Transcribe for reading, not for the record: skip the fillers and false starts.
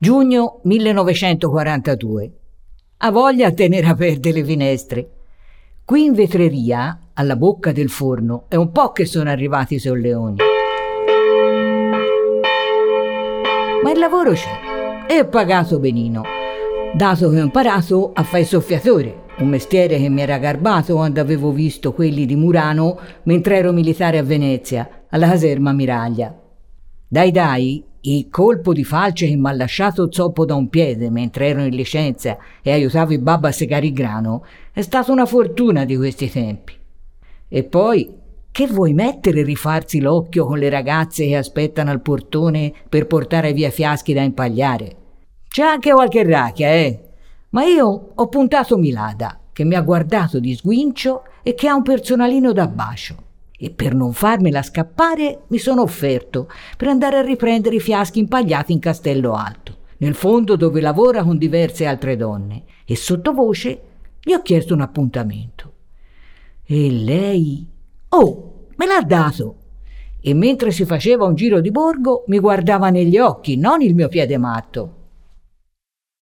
Giugno 1942. Ha voglia a tenere aperte le finestre. Qui in vetreria, alla bocca del forno, è un po' che sono arrivati i solleoni. Ma il lavoro c'è e è pagato benino, dato che ho imparato a fare il soffiatore, un mestiere che mi era garbato quando avevo visto quelli di Murano mentre ero militare a Venezia, alla caserma Miraglia. Dai, il colpo di falce che mi ha lasciato zoppo da un piede mentre ero in licenza e aiutavo il babbo a segare il grano è stata una fortuna di questi tempi. E poi, che vuoi mettere e rifarsi l'occhio con le ragazze che aspettano al portone per portare via fiaschi da impagliare? C'è anche qualche racchia, ma io ho puntato Milada, che mi ha guardato di sguincio e che ha un personalino da bacio. E per non farmela scappare mi sono offerto per andare a riprendere i fiaschi impagliati in Castello Alto, nel fondo dove lavora con diverse altre donne, e sottovoce gli ho chiesto un appuntamento. E lei... me l'ha dato! E mentre si faceva un giro di borgo mi guardava negli occhi, non il mio piede matto.